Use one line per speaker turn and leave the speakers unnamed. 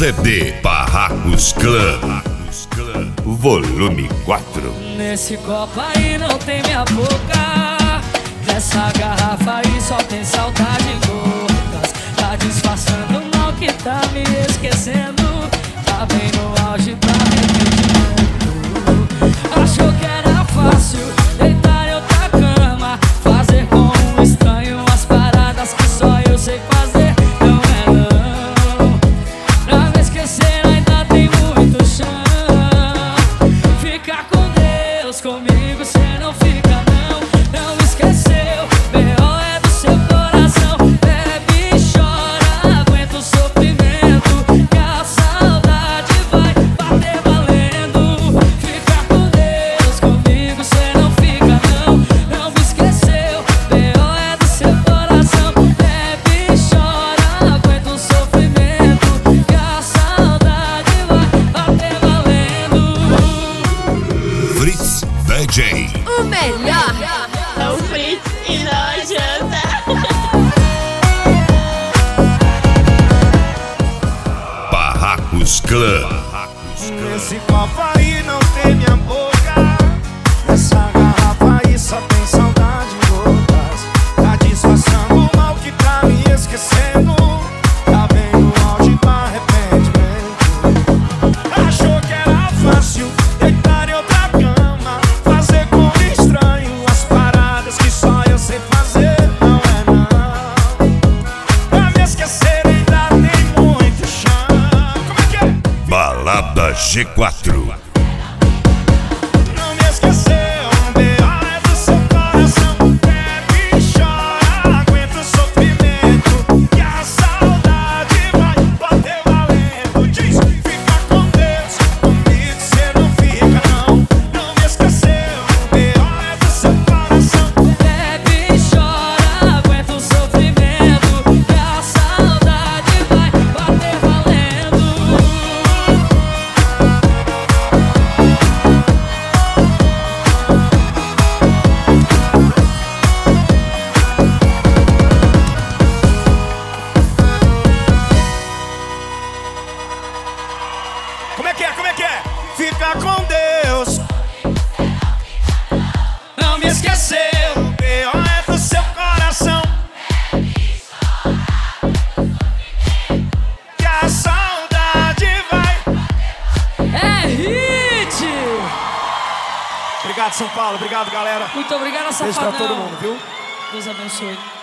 CD Barracos Clã, volume 4.
Nesse copo aí não tem minha boca, nessa garrafa aí só tem saudade em gotas. Tá disfarçando o mal que tá me esquecendo, tá bem no auge pra arrependimento. Achou que era fácil deitar em outra cama, fazer com um estranho as paradas que só eu sei fazer. Não é não, pra me esquecer ainda tem muito chão. Fica com Deus, comigo cê não fica não. Não me esqueceu, B.O. é do seu coração. Bebe e chora, aguenta o sofrimento, que a saudade vai bater valendo. Fica com Deus, comigo cê não fica não. Não me esqueceu, B.O. é do seu coração. Bebe e chora, aguenta o sofrimento, que a saudade vai bater valendo.
Fritz DJ.
O melhor
É o Fritz e não adianta.
Barracos Clã.
Nesse copo aí não tem minha boca, nessa garrafa aí só tem saudade em gotas. Tá disfarçando o mal que tá me esquecendo, tá bem no auge do arrependimento. Achou que era fácil deitar em outra cama, fazer com um estranho as paradas que só eu sei fazer. Não é não, pra me esquecer ainda tem muito chão. Como é que é?
Balada G4.
Não me esqueceu, B.O. é do seu coração. Bebe e chora, aguenta o sofrimento, que a saudade vai bater valendo. Diz, fica com Deus, comigo cê não fica não. Não me esqueceu, B.O. é do seu coração.
Bebe e chora, aguenta o sofrimento, que a saudade vai bater valendo.
Como é que é? Como é que é? Fica com Deus. Não me esqueceu, B.O. é do seu coração. Que a saudade vai.
É hit!
Obrigado, São Paulo. Obrigado, galera.
Muito obrigado,
Beijo
safadão.
pra todo mundo, viu?
Deus abençoe.